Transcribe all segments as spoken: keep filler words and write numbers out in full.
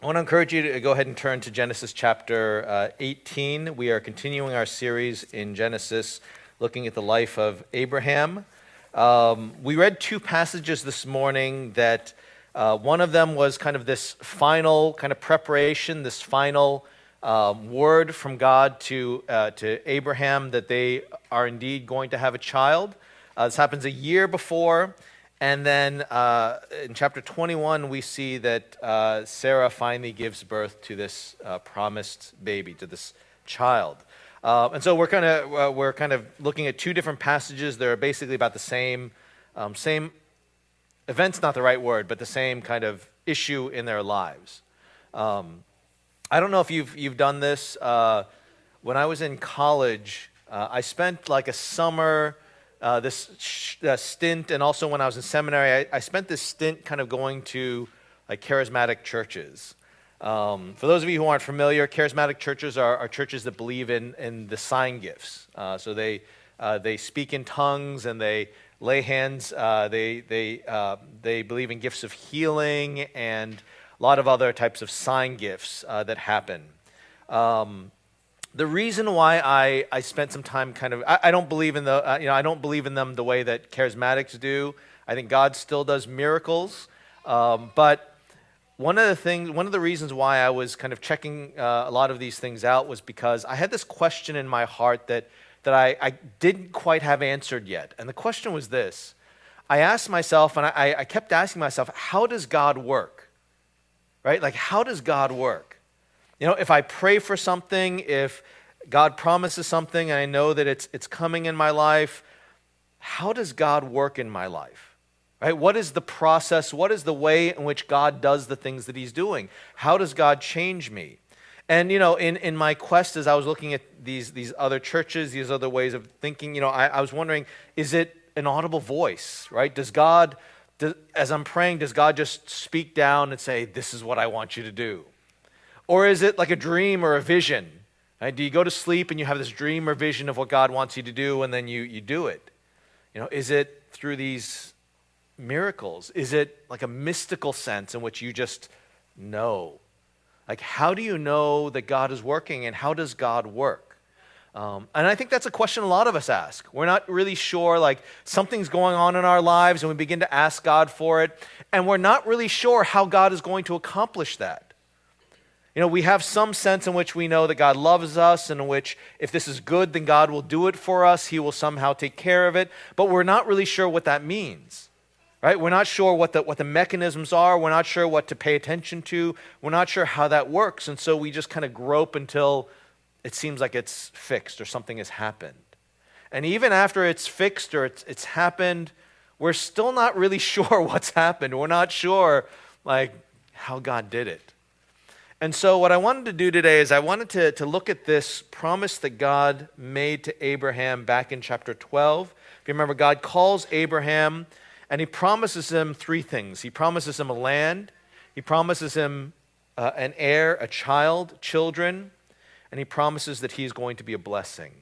I want to encourage you to go ahead and turn to Genesis chapter uh, eighteen. We are continuing our series in Genesis, looking at the life of Abraham. Um, we read two passages this morning that uh, one of them was kind of this final kind of preparation, this final um, word from God to, uh, to Abraham that they are indeed going to have a child. Uh, this happens a year before. And then uh, in chapter twenty-one, we see that uh, Sarah finally gives birth to this uh, promised baby, to this child. Uh, and so we're kind of uh, we're kind of looking at two different passages. They're basically about the same um, same events, not the right word, but the same kind of issue in their lives. Um, I don't know if you've you've done this. Uh, when I was in college, uh, I spent like a summer. Uh, this sh- uh, stint, and also when I was in seminary, I, I spent this stint kind of going to like charismatic churches. Um, for those of you who aren't familiar, charismatic churches are, are churches that believe in, in the sign gifts. Uh, so they uh, they speak in tongues and they lay hands. Uh, they they uh, they believe in gifts of healing and a lot of other types of sign gifts uh, that happen. Um, The reason why I, I spent some time kind of, I, I don't believe in the, uh, you know, I don't believe in them the way that charismatics do. I think God still does miracles. Um, but one of the things, one of the reasons why I was kind of checking uh, a lot of these things out was because I had this question in my heart that, that I, I didn't quite have answered yet. And the question was this. I asked myself, and I, I kept asking myself, how does God work? Right? Like, how does God work? You know, if I pray for something, if God promises something and I know that it's it's coming in my life, how does God work in my life? Right? What is the process? What is the way in which God does the things that he's doing? How does God change me? And, you know, in, in my quest as I was looking at these, these other churches, these other ways of thinking, you know, I, I was wondering, is it an audible voice, right? Does God, does, as I'm praying, does God just speak down and say, this is what I want you to do? Or is it like a dream or a vision? Right? Do you go to sleep and you have this dream or vision of what God wants you to do and then you, you do it? You know, is it through these miracles? Is it like a mystical sense in which you just know? Like, how do you know that God is working and how does God work? Um, and I think that's a question a lot of us ask. We're not really sure, like something's going on in our lives and we begin to ask God for it. And we're not really sure how God is going to accomplish that. You know, we have some sense in which we know that God loves us and in which if this is good, then God will do it for us. He will somehow take care of it. But we're not really sure what that means, right? We're not sure what the, what the mechanisms are. We're not sure what to pay attention to. We're not sure how that works. And so we just kind of grope until it seems like it's fixed or something has happened. And even after it's fixed or it's, it's happened, we're still not really sure what's happened. We're not sure, like, how God did it. And so what I wanted to do today is I wanted to, to look at this promise that God made to Abraham back in chapter twelve. If you remember, God calls Abraham and he promises him three things. He promises him a land, he promises him uh, an heir, a child, children, and he promises that he's going to be a blessing.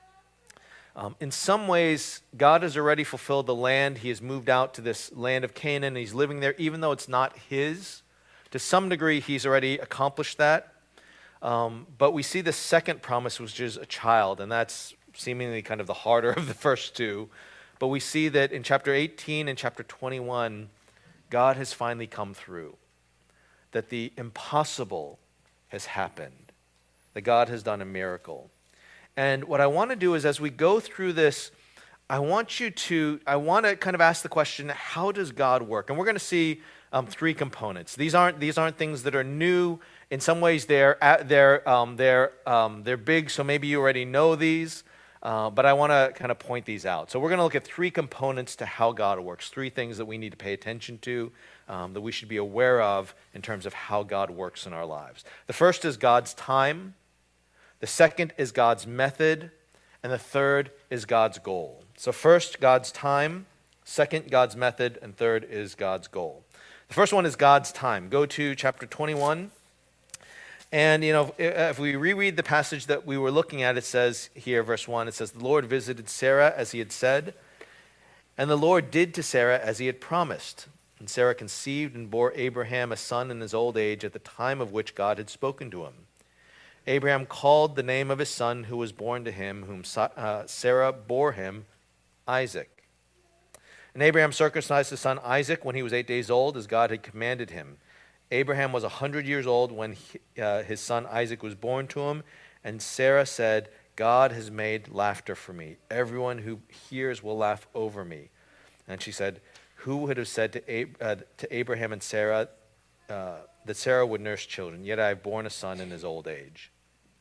Um, in some ways, God has already fulfilled the land. He has moved out to this land of Canaan and he's living there even though it's not his. To some degree, he's already accomplished that. Um, but we see the second promise, which is a child, and that's seemingly kind of the harder of the first two. But we see that in chapter eighteen and chapter twenty-one, God has finally come through. That the impossible has happened. That God has done a miracle. And what I want to do is as we go through this, I want you to, I want to kind of ask the question, how does God work? And we're going to see Um, three components. These aren't these aren't things that are new. In some ways, they're they're um, they're um, they're big. So maybe you already know these, uh, but I want to kind of point these out. So we're going to look at three components to how God works. Three things that we need to pay attention to, um, that we should be aware of in terms of how God works in our lives. The first is God's time. The second is God's method, and the third is God's goal. So first, God's time. Second, God's method, and third is God's goal. The first one is God's time. Go to chapter twenty-one. And, you know, if we reread the passage that we were looking at, it says here, verse one, it says, the Lord visited Sarah as he had said, and the Lord did to Sarah as he had promised. And Sarah conceived and bore Abraham a son in his old age at the time of which God had spoken to him. Abraham called the name of his son who was born to him, whom uh, Sarah bore him, Isaac. And Abraham circumcised his son Isaac when he was eight days old, as God had commanded him. Abraham was a hundred years old when he, uh, his son Isaac was born to him, and Sarah said, God has made laughter for me. Everyone who hears will laugh over me. And she said, who would have said to, Ab- uh, to Abraham and Sarah uh, that Sarah would nurse children? Yet I have borne a son in his old age.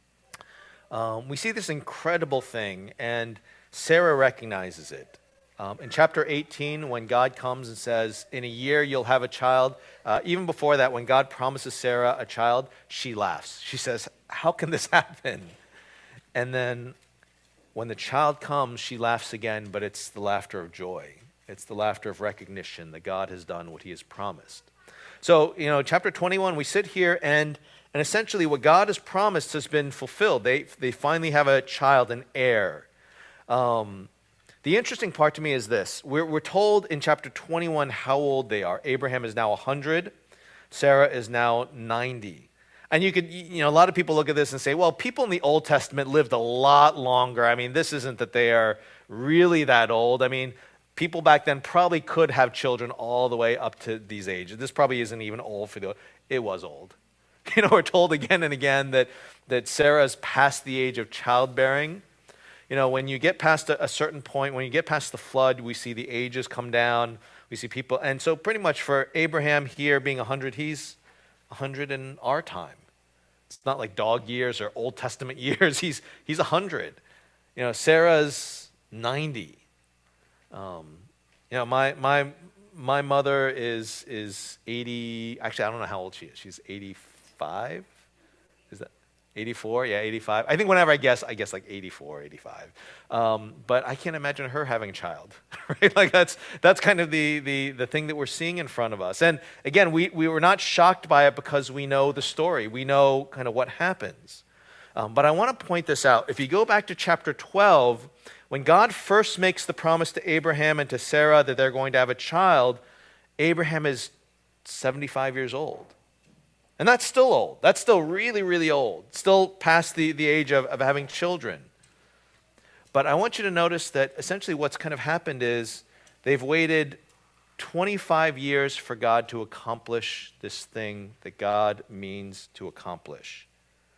Um, we see this incredible thing, and Sarah recognizes it. Um, in chapter eighteen, when God comes and says, in a year you'll have a child, uh, even before that, when God promises Sarah a child, she laughs. She says, how can this happen? And then when the child comes, she laughs again, but it's the laughter of joy. It's the laughter of recognition that God has done what he has promised. So, you know, chapter twenty-one, we sit here and and essentially what God has promised has been fulfilled. They they finally have a child, an heir. Um, the interesting part to me is this. We're, we're told in chapter twenty-one how old they are. Abraham is now one hundred. Sarah is now ninety. And you could, you know, a lot of people look at this and say, well, people in the Old Testament lived a lot longer. I mean, this isn't that they are really that old. I mean, people back then probably could have children all the way up to these ages. This probably isn't even old for the, it was old. You know, we're told again and again that, that Sarah's past the age of childbearing. You know, when you get past a, a certain point, when you get past the flood, we see the ages come down. We see people, and so pretty much for Abraham here being one hundred, he's one hundred in our time. It's not like dog years or Old Testament years. He's he's one hundred. You know, Sarah's ninety. Um, you know, my my my mother is is eighty. Actually, I don't know how old she is. She's eighty-five. Is that eighty-four? Yeah, eighty-five. I think whenever I guess, I guess like eighty-four, eighty-five. Um, but I can't imagine her having a child, right? Like that's that's kind of the the the thing that we're seeing in front of us. And again, we we were not shocked by it because we know the story. We know kind of what happens. Um, but I want to point this out. If you go back to chapter twelve, when God first makes the promise to Abraham and to Sarah that they're going to have a child, Abraham is seventy-five years old. And that's still old. That's still really, really old. Still past the, the age of, of having children. But I want you to notice that essentially what's kind of happened is they've waited twenty-five years for God to accomplish this thing that God means to accomplish.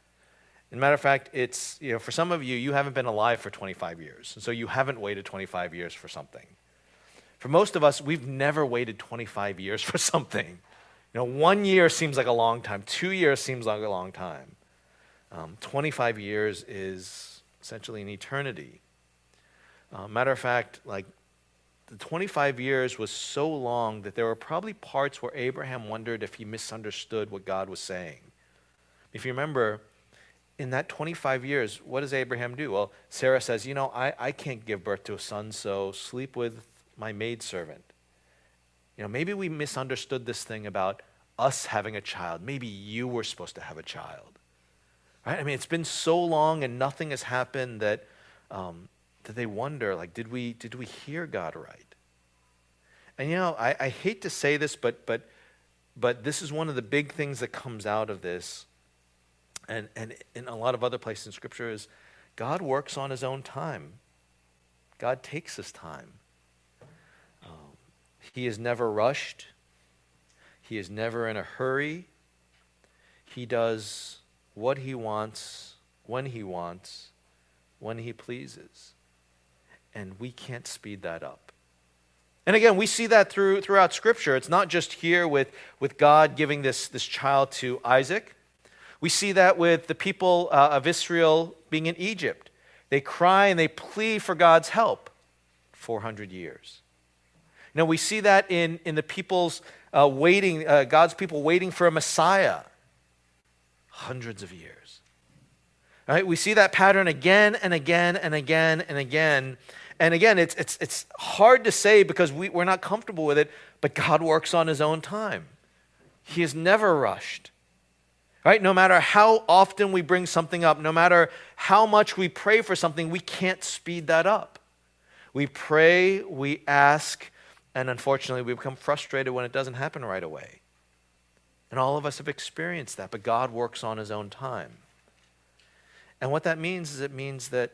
As a matter of fact, it's, you know, for some of you, you haven't been alive for twenty-five years. And so you haven't waited twenty-five years for something. For most of us, we've never waited twenty-five years for something. You know, one year seems like a long time. Two years seems like a long time. Um, twenty-five years is essentially an eternity. Uh, matter of fact, like the twenty-five years was so long that there were probably parts where Abraham wondered if he misunderstood what God was saying. If you remember, in that twenty-five years, what does Abraham do? Well, Sarah says, you know, I, I can't give birth to a son, so sleep with my maidservant. You know, maybe we misunderstood this thing about us having a child. Maybe you were supposed to have a child. Right? I mean, it's been so long and nothing has happened that um, that they wonder, like, did we did we hear God right? And you know, I, I hate to say this, but but but this is one of the big things that comes out of this, and and in a lot of other places in Scripture is God works on his own time. God takes his time. He is never rushed. He is never in a hurry. He does what he wants, when he wants, when he pleases. And we can't speed that up. And again, we see that through, throughout Scripture. It's not just here with, with God giving this, this child to Isaac. We see that with the people uh, of Israel being in Egypt. They cry and they plead for God's help. four hundred years. You know, we see that in, in the people's uh, waiting, uh, God's people waiting for a Messiah. Hundreds of years. Right? We see that pattern again and again and again and again. And again, it's it's it's hard to say because we, we're not comfortable with it, but God works on his own time. He is never rushed. Right? No matter how often we bring something up, no matter how much we pray for something, we can't speed that up. We pray, we ask, And unfortunately, we become frustrated when it doesn't happen right away. And all of us have experienced that, but God works on his own time. And what that means is it means that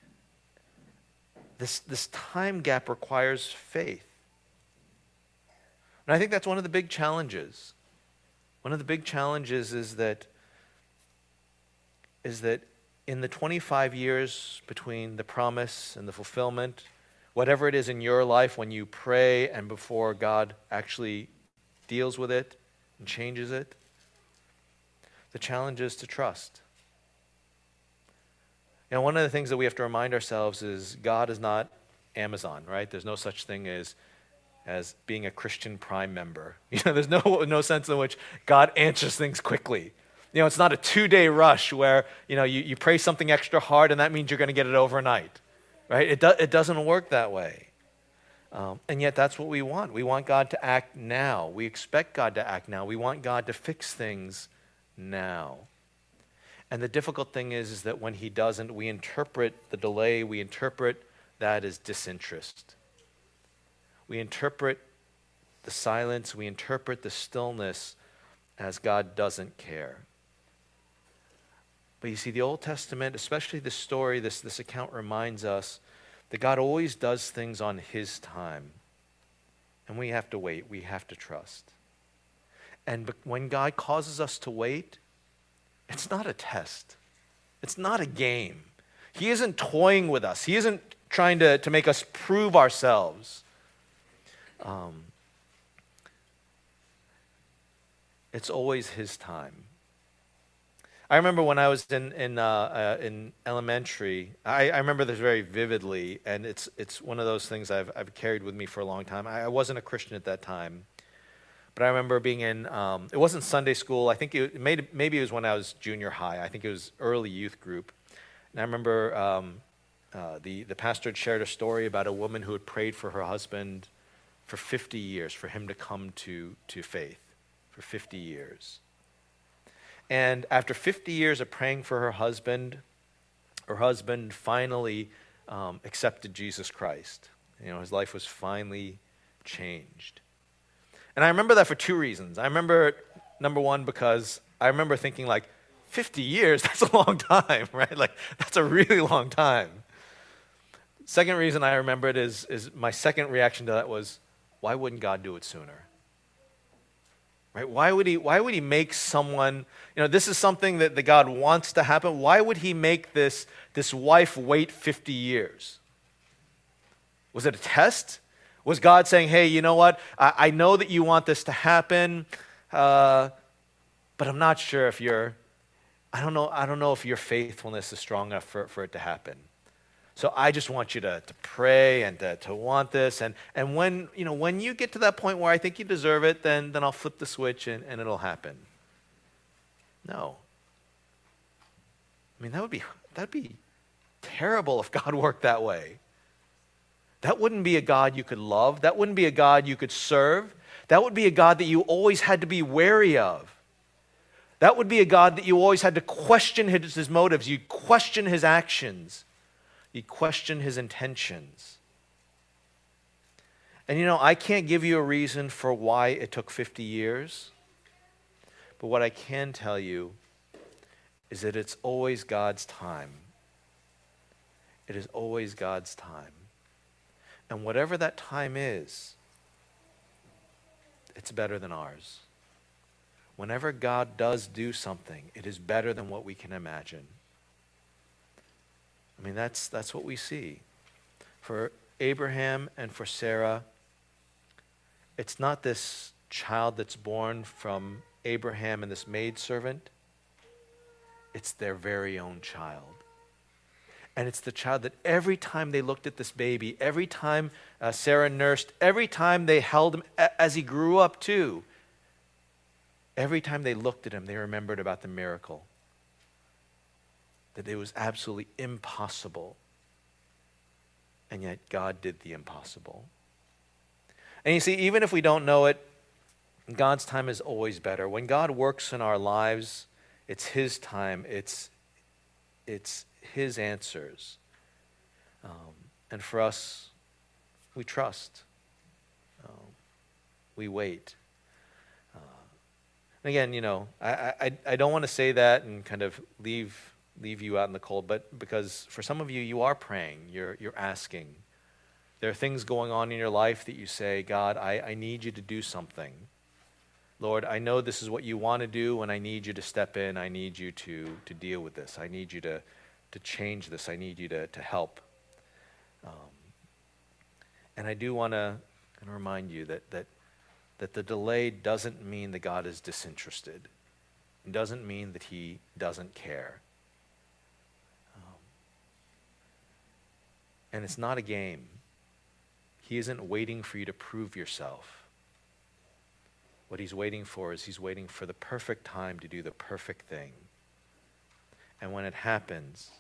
this, this time gap requires faith. And I think that's one of the big challenges. One of the big challenges is that, is that in the twenty-five years between the promise and the fulfillment, whatever it is in your life when you pray and before God actually deals with it and changes it, the challenge is to trust. You know, one of the things that we have to remind ourselves is God is not Amazon, right? There's no such thing as as being a Christian Prime member. You know, there's no no sense in which God answers things quickly. You know, it's not a two-day rush where, you know, you, you pray something extra hard and that means you're going to get it overnight, right? It, do, it doesn't work that way. Um, and yet that's what we want. We want God to act now. We expect God to act now. We want God to fix things now. And the difficult thing is, is that when he doesn't, we interpret the delay, we interpret that as disinterest. We interpret the silence, we interpret the stillness as God doesn't care. But you see, the Old Testament, especially this story, this, this account reminds us that God always does things on his time. And we have to wait, we have to trust. And when God causes us to wait, it's not a test. It's not a game. He isn't toying with us. He isn't trying to, to make us prove ourselves. Um, it's always his time. I remember when I was in in, uh, uh, in elementary, I, I remember this very vividly, and it's it's one of those things I've, I've carried with me for a long time. I, I wasn't a Christian at that time. But I remember being in, um, it wasn't Sunday school. I think it, it made, maybe it was when I was junior high. I think it was early youth group. And I remember um, uh, the, the pastor had shared a story about a woman who had prayed for her husband for fifty years, for him to come to, to faith, for fifty years. And after fifty years of praying for her husband, her husband finally um, accepted Jesus Christ. You know, his life was finally changed. And I remember that for two reasons. I remember, number one, because I remember thinking like, fifty years, that's a long time, right? Like, that's a really long time. Second reason I remember it is, is my second reaction to that was, why wouldn't God do it sooner? Right? Why would he, why would he make someone, you know, this is something that the God wants to happen. Why would he make this, this wife wait fifty years? Was it a test? Was God saying, hey, you know what? I, I know that you want this to happen, uh, but I'm not sure if you're, I don't know, I don't know if your faithfulness is strong enough for, for it to happen. So I just want you to, to pray and to, to want this. And, and when, you know, when you get to that point where I think you deserve it, then, then I'll flip the switch and, and it'll happen. No. I mean, that would be, that'd be terrible if God worked that way. That wouldn't be a God you could love. That wouldn't be a God you could serve. That would be a God that you always had to be wary of. That would be a God that you always had to question his, his motives. You'd question his actions. You'd question his intentions. And you know, I can't give you a reason for why it took fifty years. But what I can tell you is that it's always God's time. It is always God's time. And whatever that time is, it's better than ours. Whenever God does do something, it is better than what we can imagine. I mean, that's, that's what we see. For Abraham and for Sarah, it's not this child that's born from Abraham and this maidservant. It's their very own child. And it's the child that every time they looked at this baby, every time uh, Sarah nursed, every time they held him a- as he grew up too, every time they looked at him, they remembered about the miracle. That it was absolutely impossible. And yet God did the impossible. And you see, even if we don't know it, God's time is always better. When God works in our lives, it's his time. It's, it's his answers. Um, and for us, we trust. Uh, we wait. Uh, and again, you know, I, I, I don't want to say that and kind of leave leave you out in the cold, but because for some of you, you are praying, you're you're asking. There are things going on in your life that you say, God, I, I need you to do something. Lord, I know this is what you want to do, and I need you to step in. I need you to, to deal with this. I need you to, to change this. I need you to, to help. Um, and I do want to remind you that, that, that the delay doesn't mean that God is disinterested. It doesn't mean that he doesn't care. Um, and it's not a game. He isn't waiting for you to prove yourself. What he's waiting for is he's waiting for the perfect time to do the perfect thing. And when it happens,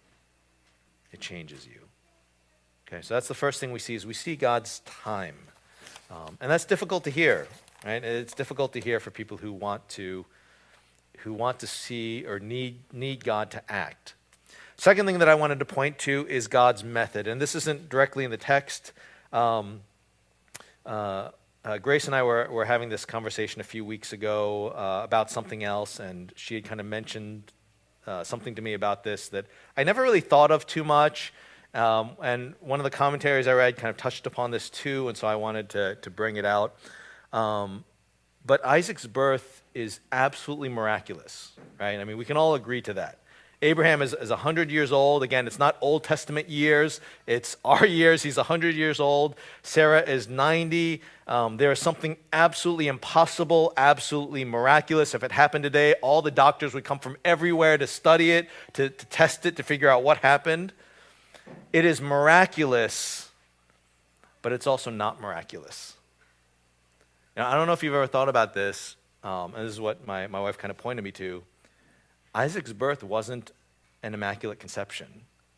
it changes you. Okay, so that's the first thing we see is we see God's time. Um, and that's difficult to hear, right? It's difficult to hear for people who want to who want to see or need need God to act. Second thing that I wanted to point to is God's method. And this isn't directly in the text. Um, uh, Uh, Grace and I were, were having this conversation a few weeks ago uh, about something else, and she had kind of mentioned uh, something to me about this that I never really thought of too much. Um, and one of the commentaries I read kind of touched upon this too, and so I wanted to, to bring it out. Um, but Isaac's birth is absolutely miraculous, right? I mean, we can all agree to that. Abraham is, is one hundred years old. Again, it's not Old Testament years. It's our years. He's one hundred years old. Sarah is ninety. Um, there is something absolutely impossible, absolutely miraculous. If it happened today, all the doctors would come from everywhere to study it, to, to test it, to figure out what happened. It is miraculous, but it's also not miraculous. Now, I don't know if you've ever thought about this, um, and this is what my, my wife kind of pointed me to. Isaac's birth wasn't an immaculate conception.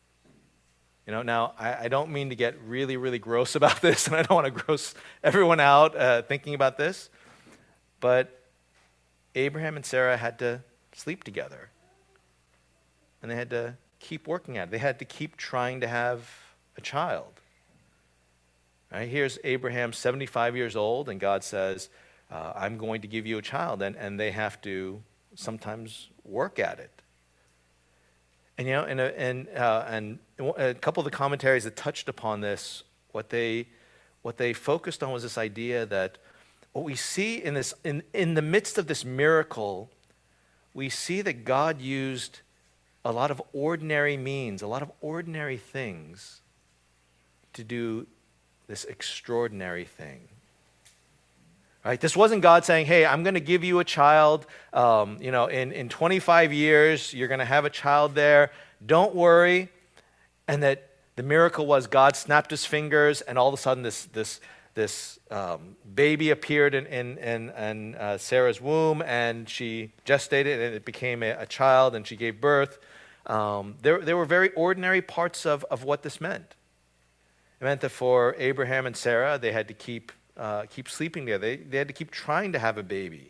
You know, now, I, I don't mean to get really, really gross about this, and I don't want to gross everyone out uh, thinking about this, but Abraham and Sarah had to sleep together, and they had to keep working at it. They had to keep trying to have a child. Right? Here's Abraham, seventy-five years old, and God says, uh, I'm going to give you a child, and, and they have to sometimes work at it. And you know, and and uh, and a couple of the commentaries that touched upon this, what they what they focused on was this idea that what we see in this in, in the midst of this miracle, we see that God used a lot of ordinary means, a lot of ordinary things to do this extraordinary thing. Right? This wasn't God saying, hey, I'm going to give you a child. Um, you know, in, in twenty-five years, you're going to have a child there. Don't worry. And that the miracle was God snapped his fingers, and all of a sudden this this this um, baby appeared in, in, in, in uh, Sarah's womb, and she gestated, and it became a, a child, and she gave birth. Um, there, there were very ordinary parts of, of what this meant. It meant that for Abraham and Sarah, they had to keep Uh, keep sleeping there. They, they had to keep trying to have a baby.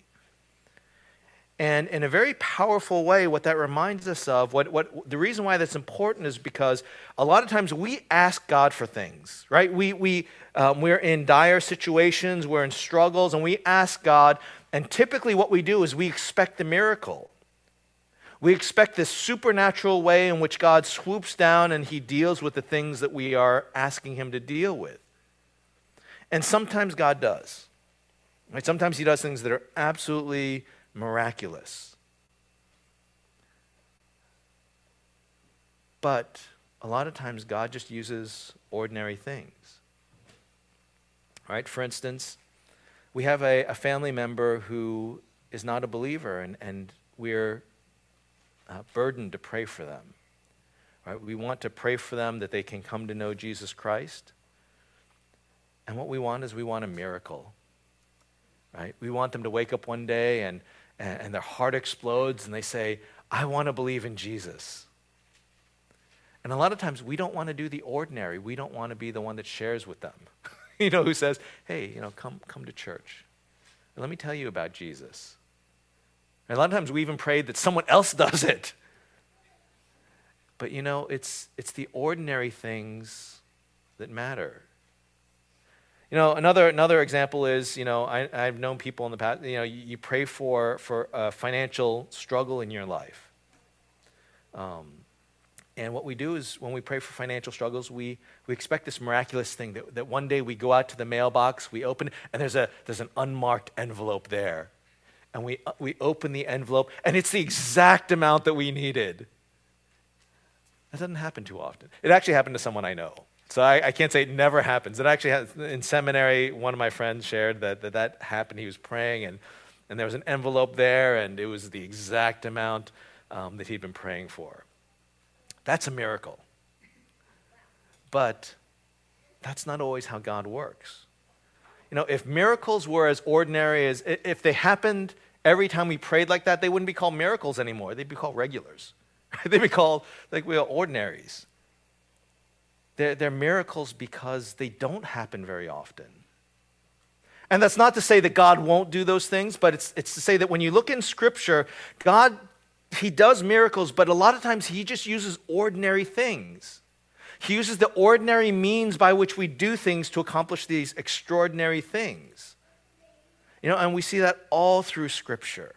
And in a very powerful way, what that reminds us of, what, what the reason why that's important is because a lot of times we ask God for things, right? We, we, um, we're in dire situations, we're in struggles, and we ask God, and typically what we do is we expect a miracle. We expect this supernatural way in which God swoops down and he deals with the things that we are asking him to deal with. And sometimes God does. Right? Sometimes he does things that are absolutely miraculous. But a lot of times God just uses ordinary things. Right? For instance, we have a, a family member who is not a believer, and, and we're uh, burdened to pray for them. Right? We want to pray for them that they can come to know Jesus Christ. And what we want is we want a miracle, right? We want them to wake up one day and, and their heart explodes and they say, I want to believe in Jesus. And a lot of times we don't want to do the ordinary. We don't want to be the one that shares with them, you know, who says, hey, you know, come, come to church. And let me tell you about Jesus. And a lot of times we even prayed that someone else does it. But you know, it's, it's the ordinary things that matter. You know, another another example is, you know, I, I've known people in the past, you know, you, you pray for, for a financial struggle in your life. Um, and what we do is when we pray for financial struggles, we, we expect this miraculous thing that, that one day we go out to the mailbox, we open, and there's, a, there's an unmarked envelope there. And we, uh, we open the envelope, and it's the exact amount that we needed. That doesn't happen too often. It actually happened to someone I know. So I, I can't say it never happens. It actually has, in seminary, one of my friends shared that that, that happened. He was praying, and, and there was an envelope there, and it was the exact amount um, that he'd been praying for. That's a miracle. But that's not always how God works. You know, if miracles were as ordinary as, if they happened every time we prayed like that, they wouldn't be called miracles anymore. They'd be called regulars. They'd be called, like, we are ordinaries. They're, they're miracles because they don't happen very often. And that's not to say that God won't do those things, but it's, it's to say that when you look in Scripture, God, he does miracles, but a lot of times he just uses ordinary things. He uses the ordinary means by which we do things to accomplish these extraordinary things. You know, and we see that all through Scripture.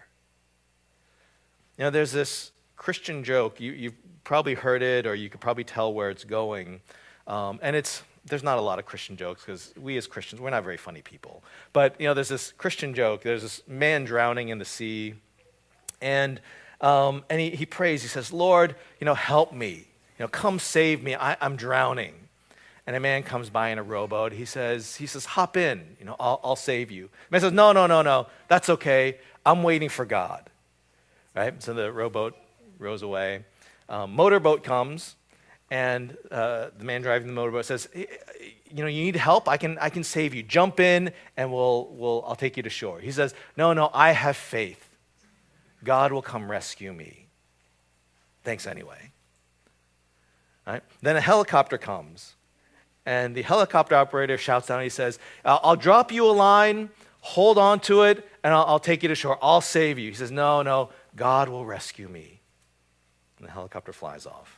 You know, there's this Christian joke. You, you've probably heard it, or you could probably tell where it's going. Um, and it's there's not a lot of Christian jokes because we as Christians, we're not very funny people. But, you know, there's this Christian joke. There's this man drowning in the sea. And um, and he, he prays. He says, Lord, you know, help me. You know, come save me. I, I'm drowning. And a man comes by in a rowboat. He says, he says, hop in. You know, I'll, I'll save you. The man says, no, no, no, no. That's okay. I'm waiting for God. Right? So the rowboat rows away. Um, motorboat comes, and uh, the man driving the motorboat says, you know, you need help? I can, I can save you. Jump in, and we'll, we'll, I'll take you to shore. He says, no, no, I have faith. God will come rescue me. Thanks anyway. Right? Then a helicopter comes, and the helicopter operator shouts down, he says, I'll drop you a line, hold on to it, and I'll, I'll take you to shore. I'll save you. He says, no, no, God will rescue me. And the helicopter flies off.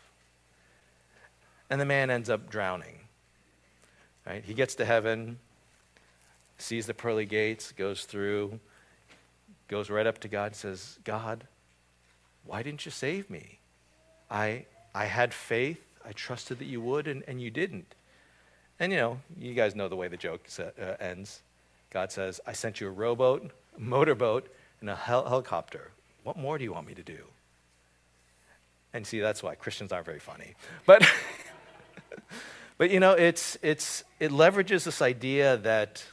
And the man ends up drowning. Right? He gets to heaven, sees the pearly gates, goes through, goes right up to God and says, God, why didn't you save me? I I had faith. I trusted that you would, and, and you didn't. And, you know, you guys know the way the joke uh, ends. God says, I sent you a rowboat, a motorboat, and a hel- helicopter. What more do you want me to do? And see, that's why Christians aren't very funny. But, but you know, it's it's it leverages this idea that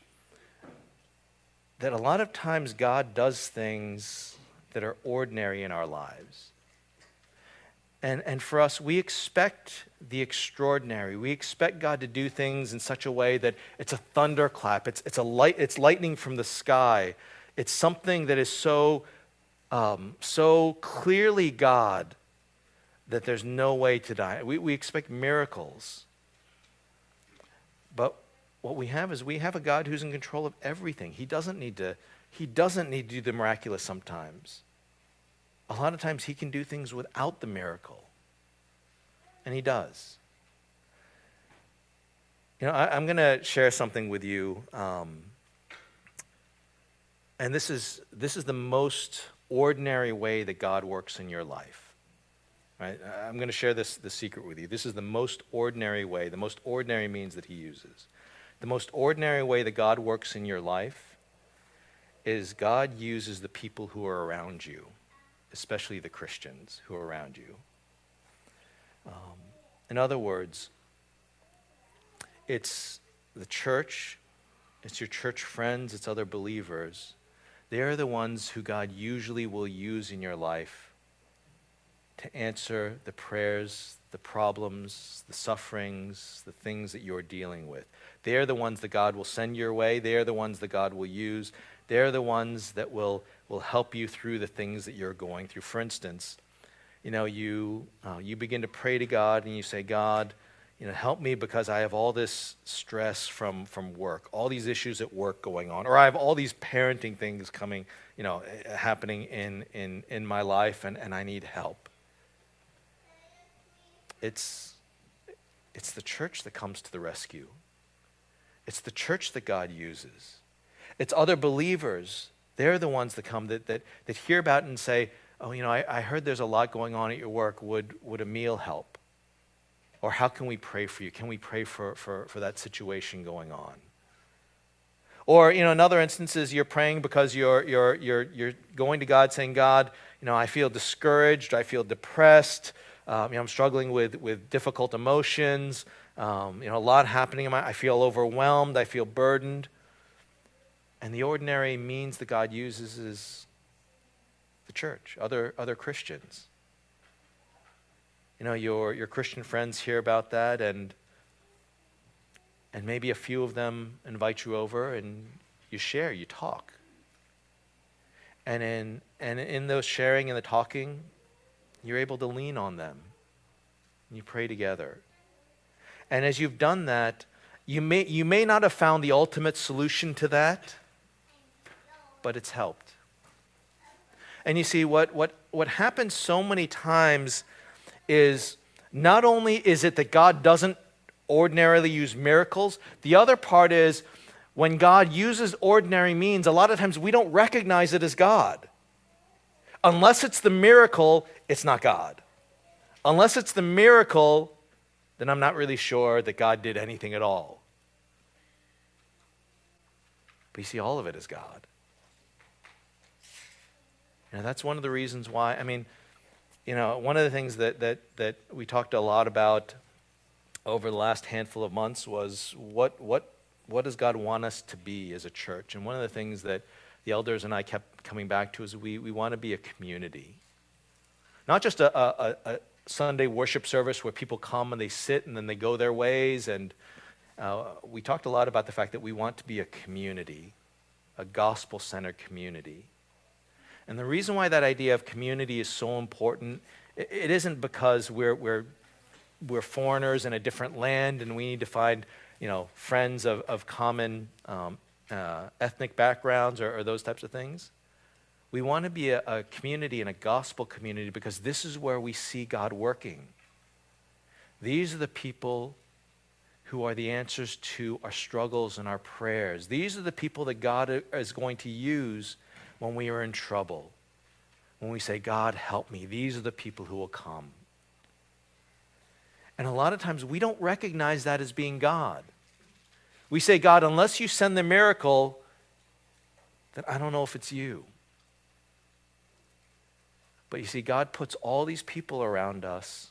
that a lot of times God does things that are ordinary in our lives. And, and for us, we expect the extraordinary. We expect God to do things in such a way that it's a thunderclap. It's, it's, a light, it's lightning from the sky. It's something that is so, um, so clearly God that there's no way to die. We, we expect miracles. But what we have is we have a God who's in control of everything. He doesn't need to, he doesn't need to do the miraculous sometimes. A lot of times he can do things without the miracle. And he does. You know, I, I'm going to share something with you. Um, and this is this is the most ordinary way that God works in your life. Right? I'm going to share this, this secret with you. This is the most ordinary way, the most ordinary means that he uses. The most ordinary way that God works in your life is God uses the people who are around you, especially the Christians who are around you. Um, in other words, it's the church, it's your church friends, it's other believers. They're the ones who God usually will use in your life to answer the prayers, the problems, the sufferings, the things that you're dealing with. They're the ones that God will send your way. They're the ones that God will use. They're the ones that will, will help you through the things that you're going through. For instance, you know, you uh, you begin to pray to God and you say, God, you know, help me because I have all this stress from, from work, all these issues at work going on, or I have all these parenting things coming, you know, happening in, in, in my life, and, and I need help. It's, it's the church that comes to the rescue. It's the church that God uses. It's other believers. They're the ones that come that, that, that hear about it and say, oh, you know, I, I heard there's a lot going on at your work. Would, would a meal help? Or how can we pray for you? Can we pray for, for, for that situation going on? Or, you know, in other instances, you're praying because you're, you're, you're, you're going to God saying, God, you know, I feel discouraged. I feel depressed. Um, you know, I'm struggling with, with difficult emotions. Um, you know, a lot happening in my, I feel overwhelmed, I feel burdened. And the ordinary means that God uses is the church, other, other Christians. You know, your, your Christian friends hear about that, and, and maybe a few of them invite you over and you share, you talk. And in, and in those sharing and the talking, you're able to lean on them. And you pray together. And as you've done that, you may, you may not have found the ultimate solution to that, but it's helped. And you see, what, what, what happens so many times is not only is it that God doesn't ordinarily use miracles, the other part is when God uses ordinary means, a lot of times we don't recognize it as God. Unless it's the miracle, it's not God. Unless it's the miracle, then I'm not really sure that God did anything at all. But you see, all of it is God. And that's one of the reasons why, I mean, you know, one of the things that, that, that we talked a lot about over the last handful of months was what, what, what does God want us to be as a church? And one of the things that the elders and I kept coming back to is we, we want to be a community. Not just a, a, a Sunday worship service where people come and they sit and then they go their ways. And uh, we talked a lot about the fact that we want to be a community, a gospel-centered community. And the reason why that idea of community is so important, it, it isn't because we're, we're, we're foreigners in a different land and we need to find, you know, friends of, of common um, uh, ethnic backgrounds or, or those types of things. We want to be a, a community and a gospel community because this is where we see God working. These are the people who are the answers to our struggles and our prayers. These are the people that God is going to use when we are in trouble. When we say, God, help me. These are the people who will come. And a lot of times we don't recognize that as being God. We say, God, unless you send the miracle, then I don't know if it's you. But you see, God puts all these people around us,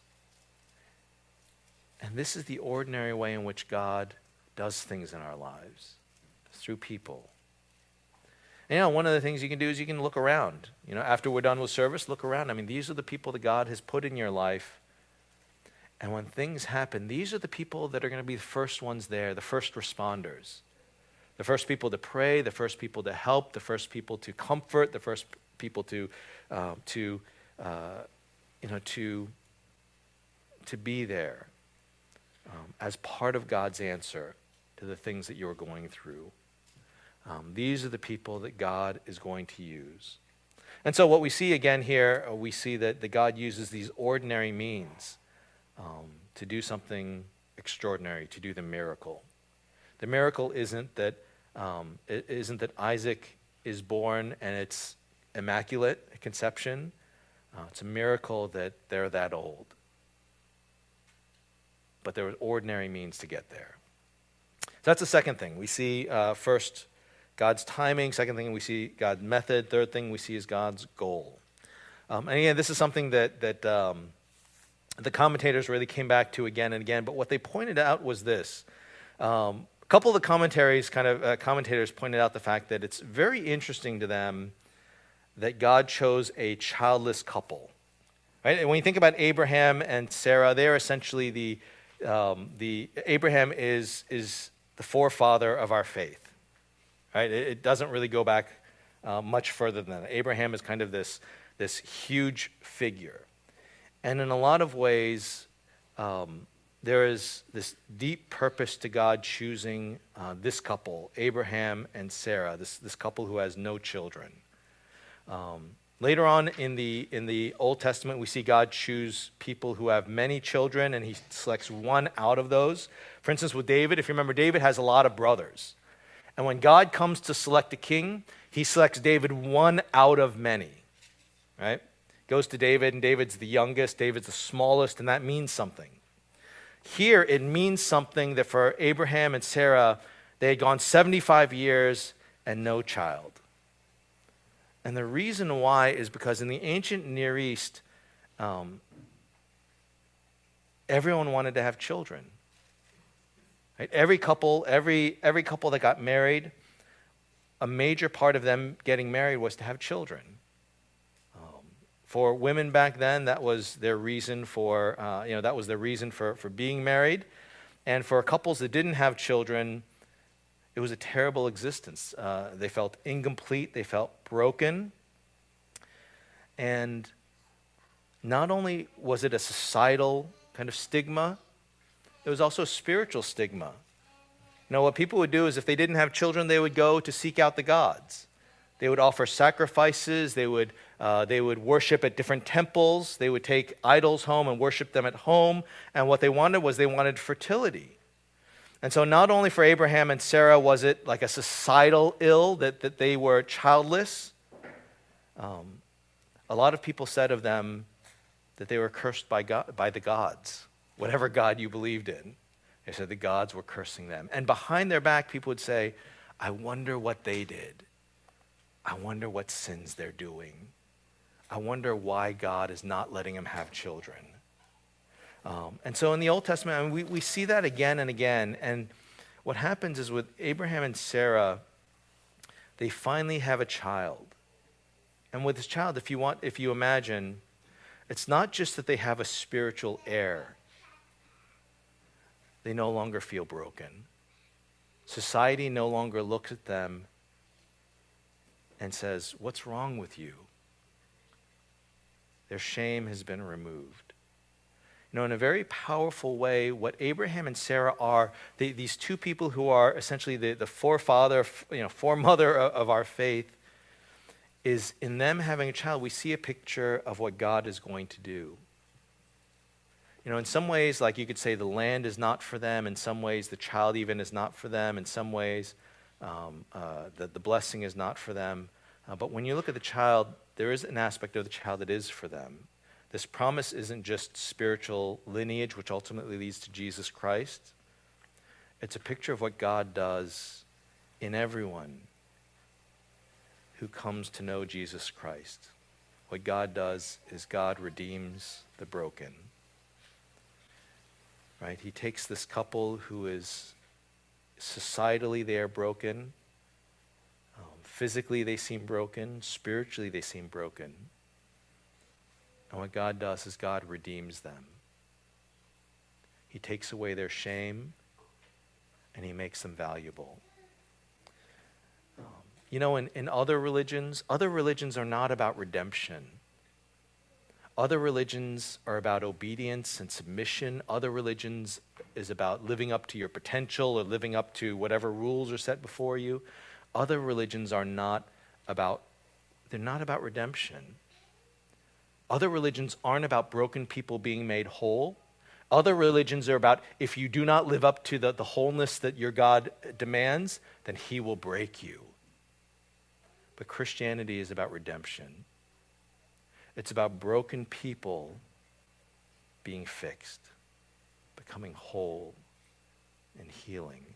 and this is the ordinary way in which God does things in our lives, through people. And, you know, one of the things you can do is you can look around. You know, after we're done with service, look around. I mean, these are the people that God has put in your life, and when things happen, these are the people that are going to be the first ones there, the first responders. The first people to pray, the first people to help, the first people to comfort, the first people to, uh, to uh, you know, to, to be there um, as part of God's answer to the things that you're going through. Um, these are the people that God is going to use. And so what we see again here, uh, we see that, that God uses these ordinary means um, to do something extraordinary, to do the miracle. The miracle isn't that um, it isn't that Isaac is born and it's immaculate at conception. Uh, it's a miracle that they're that old. But there were ordinary means to get there. So that's the second thing. We see uh, first God's timing. Second thing, we see God's method. Third thing we see is God's goal. Um, and again, this is something that that um, the commentators really came back to again and again. But what they pointed out was this. Um, a couple of the commentaries, kind of uh, commentators pointed out the fact that it's very interesting to them that God chose a childless couple. Right? And when you think about Abraham and Sarah, they're essentially the um, the Abraham is is the forefather of our faith. Right? It, it doesn't really go back uh, much further than that. Abraham is kind of this this huge figure, and in a lot of ways, um, there is this deep purpose to God choosing uh, this couple, Abraham and Sarah, this this couple who has no children. Um, Later on in the, in the Old Testament, we see God choose people who have many children, and he selects one out of those. For instance, with David, if you remember, David has a lot of brothers. And when God comes to select a king, he selects David one out of many, right? Goes to David, and David's the youngest, David's the smallest, and that means something. Here, it means something that for Abraham and Sarah, they had gone seventy-five years and no child. And the reason why is because in the ancient Near East, um, everyone wanted to have children. Right? Every couple, every, every couple that got married, a major part of them getting married was to have children. Um, for women back then, that was their reason for, uh, you know, that was their reason for, for being married. And for couples that didn't have children, it was a terrible existence. Uh, they felt incomplete. They felt broken. And not only was it a societal kind of stigma, it was also a spiritual stigma. You know, what people would do is if they didn't have children, they would go to seek out the gods. They would offer sacrifices. They would, uh, they would worship at different temples. They would take idols home and worship them at home. And what they wanted was they wanted fertility. And so not only for Abraham and Sarah was it like a societal ill that, that they were childless, um, a lot of people said of them that they were cursed by God, by the gods, whatever God you believed in. They said the gods were cursing them. And behind their back, people would say, I wonder what they did. I wonder what sins they're doing. I wonder why God is not letting them have children. Um, and so in the Old Testament, I mean, we, we see that again and again. And what happens is with Abraham and Sarah, they finally have a child. And with this child, if you want, if you imagine, it's not just that they have a spiritual heir. They no longer feel broken. Society no longer looks at them and says, what's wrong with you? Their shame has been removed. You know, in a very powerful way, what Abraham and Sarah are, they, these two people who are essentially the, the forefather, you know, foremother of, of our faith, is in them having a child, we see a picture of what God is going to do. You know, in some ways, like you could say the land is not for them. In some ways, the child even is not for them. In some ways, um, uh, the, the blessing is not for them. Uh, but when you look at the child, there is an aspect of the child that is for them. This promise isn't just spiritual lineage, which ultimately leads to Jesus Christ. It's a picture of what God does in everyone who comes to know Jesus Christ. What God does is God redeems the broken. Right? He takes this couple who is societally they are broken, um, physically they seem broken, spiritually they seem broken. And what God does is God redeems them. He takes away their shame and he makes them valuable. Um, you know, in, in other religions, other religions are not about redemption. Other religions are about obedience and submission. Other religions is about living up to your potential or living up to whatever rules are set before you. Other religions are not about, they're not about redemption. Other religions aren't about broken people being made whole. Other religions are about if you do not live up to the, the wholeness that your God demands, then he will break you. But Christianity is about redemption. It's about broken people being fixed, becoming whole, and healing.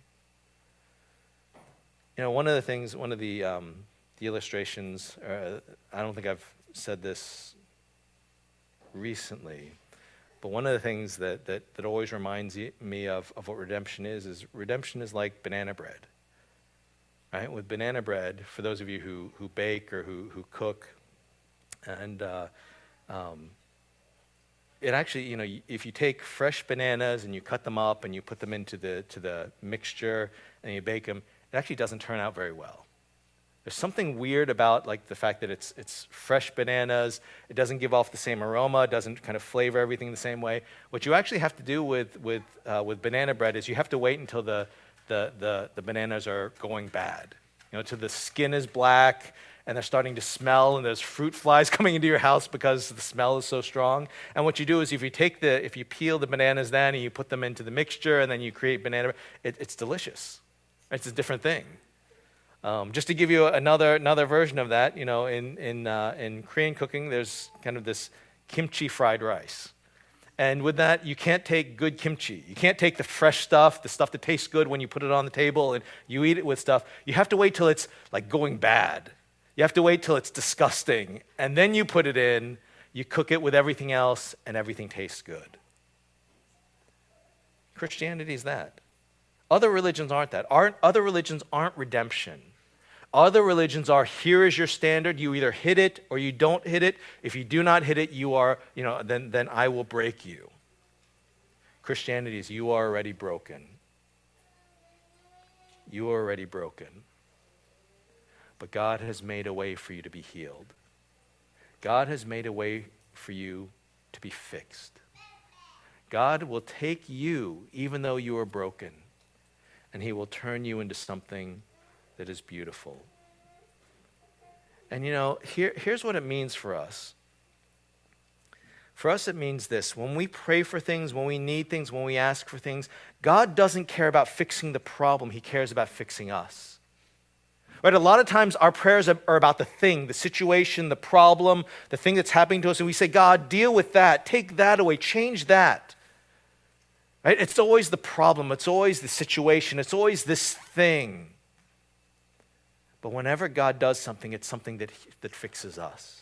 You know, one of the things, one of the um, the illustrations, uh, I don't think I've said this recently, but one of the things that, that, that always reminds me of, of what redemption is, is redemption is like banana bread. Right? With banana bread, for those of you who, who bake or who, who cook, and uh, um, it actually, you know, if you take fresh bananas and you cut them up and you put them into the to the mixture and you bake them, it actually doesn't turn out very well. There's something weird about like the fact that it's it's fresh bananas. It doesn't give off the same aroma. It doesn't kind of flavor everything the same way. What you actually have to do with with uh, with banana bread is you have to wait until the the the, the bananas are going bad. You know, till the skin is black and they're starting to smell, and there's fruit flies coming into your house because the smell is so strong. And what you do is if you take the, if you peel the bananas then and you put them into the mixture and then you create banana, it, it's delicious. It's a different thing. Um, just to give you another another version of that, you know, in in uh, in Korean cooking, there's kind of this kimchi fried rice. And with that, you can't take good kimchi. You can't take the fresh stuff, the stuff that tastes good when you put it on the table and you eat it with stuff. You have to wait till it's like going bad. You have to wait till it's disgusting. And then you put it in, you cook it with everything else, and everything tastes good. Christianity is that. Other religions aren't that. Aren't, other religions aren't redemption. Other religions are, here is your standard. You either hit it or you don't hit it. If you do not hit it, you are, you know, then, then I will break you. Christianity is, you are already broken. You are already broken. But God has made a way for you to be healed. God has made a way for you to be fixed. God will take you, even though you are broken, and he will turn you into something that is beautiful. And you know, here, here's what it means for us. For us, it means this. When we pray for things, when we need things, when we ask for things, God doesn't care about fixing the problem. He cares about fixing us. Right? A lot of times our prayers are about the thing, the situation, the problem, the thing that's happening to us, and we say, God, deal with that. Take that away. Change that. Right? It's always the problem. It's always the situation. It's always this thing. But whenever God does something, it's something that, that fixes us.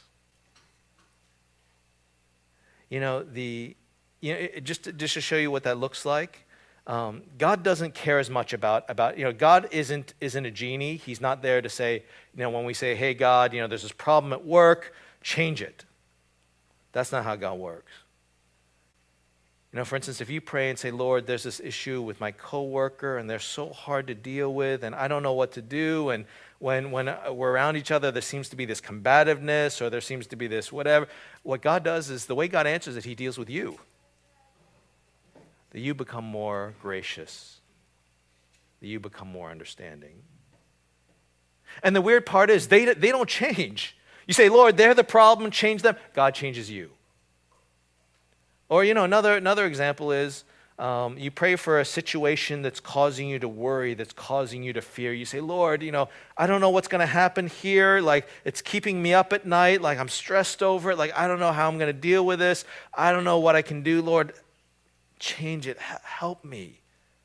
You know, the you know, it, just, to, just to show you what that looks like, um, God doesn't care as much about, about, you know, God isn't, isn't a genie. He's not there to say, you know, when we say, hey, God, you know, there's this problem at work, change it. That's not how God works. You know, for instance, if you pray and say, Lord, there's this issue with my coworker and they're so hard to deal with and I don't know what to do, and when, when we're around each other, there seems to be this combativeness or there seems to be this whatever. What God does is the way God answers it, he deals with you. That you become more gracious. That you become more understanding. And the weird part is they, they don't change. You say, Lord, they're the problem, change them. God changes you. Or, you know, another another example is um, you pray for a situation that's causing you to worry, that's causing you to fear. You say, Lord, you know, I don't know what's going to happen here. Like, it's keeping me up at night. Like, I'm stressed over it. Like, I don't know how I'm going to deal with this. I don't know what I can do. Lord, change it. H- help me.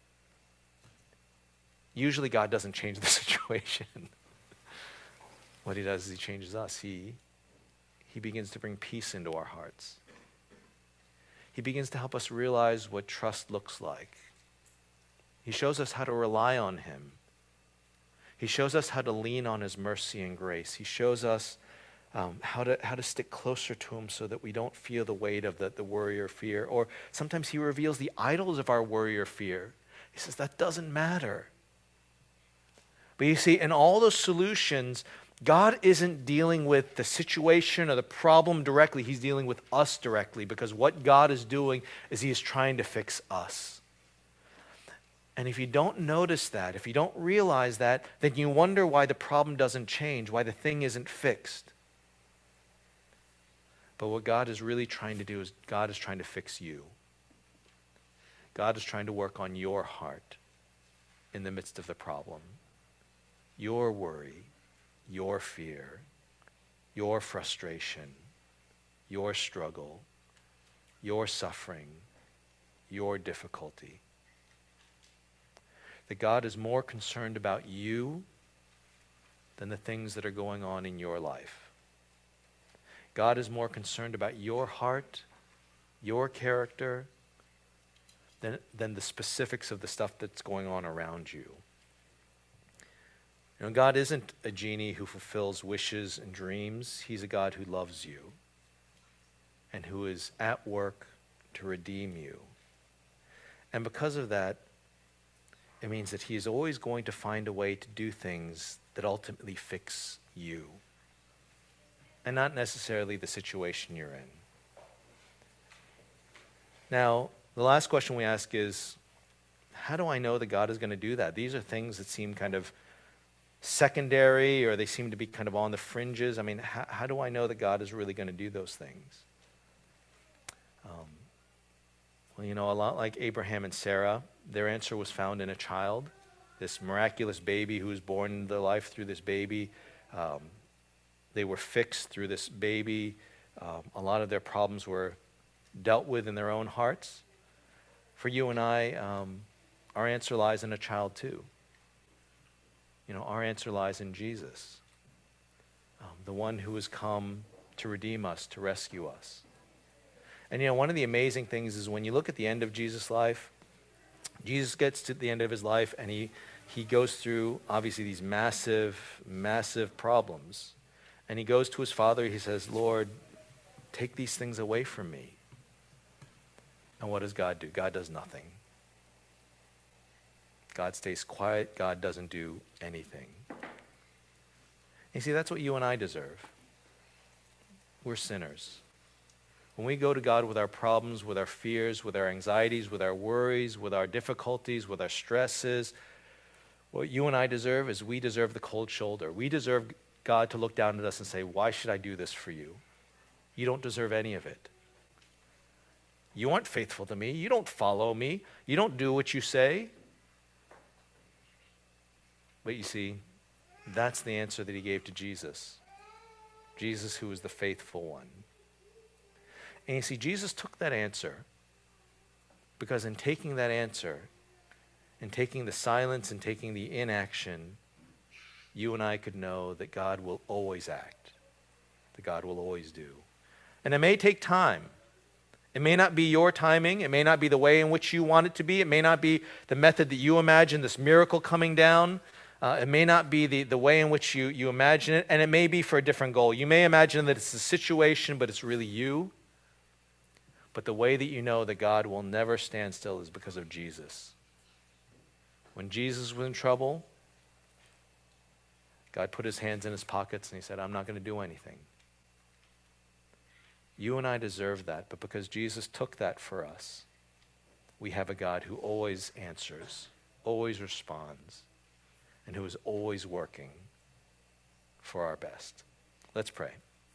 Usually God doesn't change the situation. What he does is he changes us. He, he begins to bring peace into our hearts. He begins to help us realize what trust looks like. He shows us how to rely on him. He shows us how to lean on his mercy and grace. He shows us um, how to how to stick closer to him so that we don't feel the weight of the, the worry or fear. Or sometimes he reveals the idols of our worry or fear. He says, that doesn't matter. But you see, in all those solutions, God isn't dealing with the situation or the problem directly. He's dealing with us directly, because what God is doing is he is trying to fix us. And if you don't notice that, if you don't realize that, then you wonder why the problem doesn't change, why the thing isn't fixed. But what God is really trying to do is God is trying to fix you. God is trying to work on your heart in the midst of the problem. Your worry, your fear, your frustration, your struggle, your suffering, your difficulty. That God is more concerned about you than the things that are going on in your life. God is more concerned about your heart, your character, than, than the specifics of the stuff that's going on around you. You know, God isn't a genie who fulfills wishes and dreams. He's a God who loves you and who is at work to redeem you. And because of that, it means that he is always going to find a way to do things that ultimately fix you and not necessarily the situation you're in. Now, the last question we ask is, how do I know that God is going to do that? These are things that seem kind of secondary, or they seem to be kind of on the fringes. I mean, how, how do I know that God is really going to do those things? Um, well, you know, a lot like Abraham and Sarah, their answer was found in a child, this miraculous baby who was born into their life through this baby. Um, they were fixed through this baby. Um, a lot of their problems were dealt with in their own hearts. For you and I, um, our answer lies in a child too. You know, our answer lies in Jesus, um, the one who has come to redeem us, to rescue us. And you know, one of the amazing things is when you look at the end of Jesus' life, Jesus gets to the end of his life and he, he goes through obviously these massive, massive problems. And he goes to his Father, he says, Lord, take these things away from me. And what does God do? God does nothing. God stays quiet. God doesn't do anything. You see, that's what you and I deserve. We're sinners. When we go to God with our problems, with our fears, with our anxieties, with our worries, with our difficulties, with our stresses, what you and I deserve is we deserve the cold shoulder. We deserve God to look down at us and say, why should I do this for you? You don't deserve any of it. You aren't faithful to me. You don't follow me. You don't do what you say. But you see, that's the answer that he gave to Jesus. Jesus, who is the faithful one. And you see, Jesus took that answer because in taking that answer, in taking the silence and taking the inaction, you and I could know that God will always act, that God will always do. And it may take time. It may not be your timing. It may not be the way in which you want it to be. It may not be the method that you imagine, this miracle coming down. Uh, it may not be the, the way in which you, you imagine it, and it may be for a different goal. You may imagine that it's a situation, but it's really you. But the way that you know that God will never stand still is because of Jesus. When Jesus was in trouble, God put his hands in his pockets and he said, I'm not going to do anything. You and I deserve that, but because Jesus took that for us, we have a God who always answers, always responds, and who is always working for our best. Let's pray.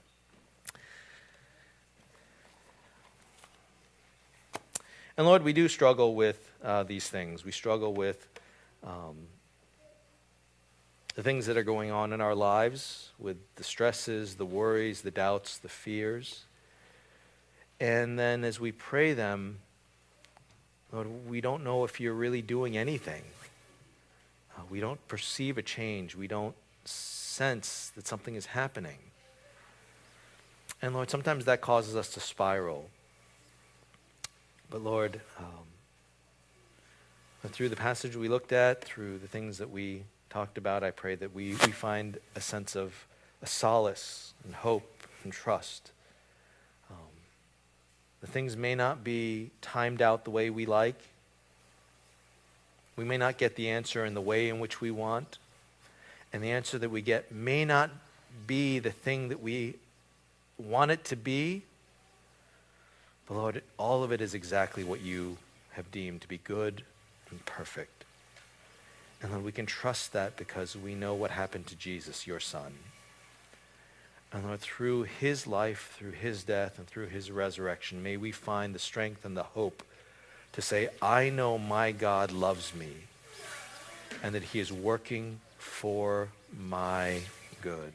And Lord, we do struggle with uh, these things. We struggle with um, the things that are going on in our lives, with the stresses, the worries, the doubts, the fears. And then as we pray them, Lord, we don't know if you're really doing anything. Uh, we don't perceive a change. We don't sense that something is happening. And Lord, sometimes that causes us to spiral. But Lord, um, through the passage we looked at, through the things that we talked about, I pray that we, we find a sense of a solace and hope and trust. Um, the things may not be timed out the way we like. We may not get the answer in the way in which we want. And the answer that we get may not be the thing that we want it to be. But Lord, all of it is exactly what you have deemed to be good and perfect. And Lord, we can trust that because we know what happened to Jesus, your Son. And Lord, through his life, through his death, and through his resurrection, may we find the strength and the hope to say, I know my God loves me and that he is working for my good.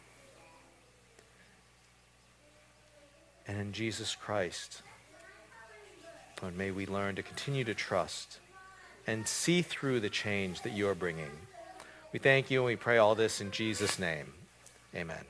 And in Jesus Christ, Lord, may we learn to continue to trust and see through the change that you are bringing. We thank you and we pray all this in Jesus' name. Amen.